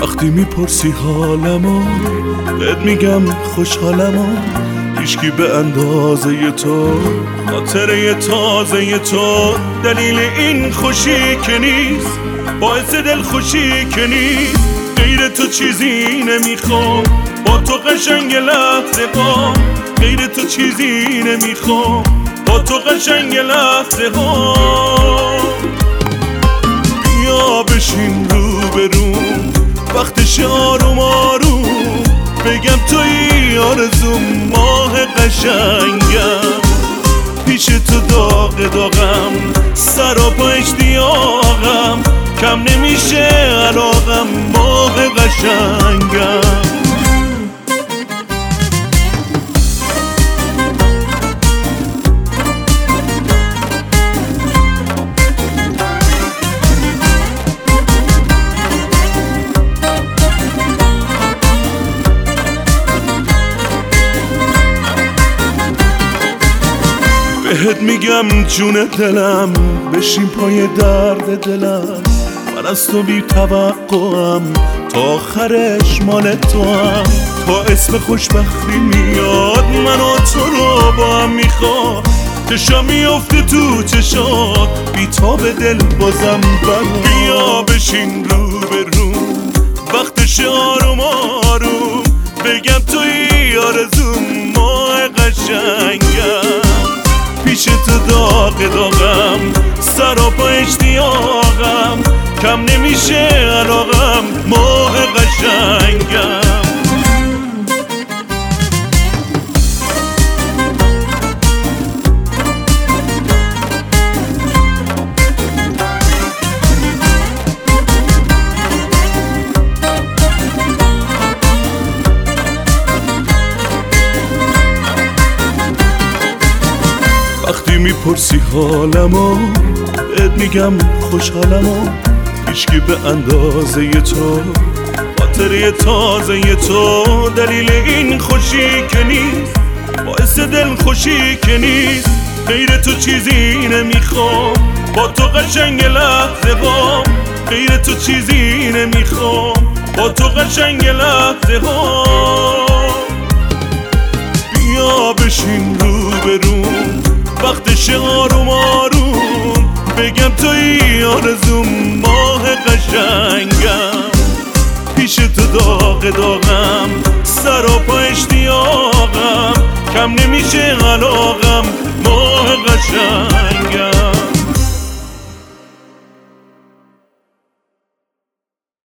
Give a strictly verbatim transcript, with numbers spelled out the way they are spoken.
وقتی میپرسی حالمو بهت میگم خوشحالمو، هیچکی به اندازه تو خاطره تازه تو دلیل این خوشی که نیست، باعث دل خوشی که نیست. غیر تو چیزی نمیخوام، با تو قشنگ لحظه ها، غیر تو چیزی نمیخوام، با تو قشنگ لحظه ها. بیا بشین رو برون، وقتش آروم آروم، بگم توی آرزوم، ماه قشنگم، پیش تو داغ داغم، سراپا اشتیاقم، کم نمیشه علاقم، ماه قشنگم. بهت میگم جون دلم، بشین پای درد دلم، من از تو بی توقعم، تا آخرش مال تو هم. تا اسم خوشبختی میاد، من و تو رو با هم میخواد، چشا میافته تو چشات، بی تا به دل بازم برام. بیا بشین رو برون، وقتش آروم آروم، بگم توی آرزوم، ماه قشنگم، پیش تو داغ داغم، سراپا اشتیاقم، کم نمیشه علاقم، ماه قشنگم. وقتی میپرسی حالمو بهت میگم خوشحالمو، هیچکی به اندازه تو خاطره تازه تو دلیل این خوشی که نیست، باعث دل خوشی که نیست. غیر تو چیزی نمیخوام، با تو قشنگ لحظه ها، غیر تو چیزی نمیخوام، با تو قشنگ لحظه ها. بیا بشین رو برون، وقتش آروم آروم، بگم توی آرزوم، ماه قشنگم، پیش تو داغ داغم، سراپا اشتیاقم، کم نمیشه علاقم، ماه قشنگم.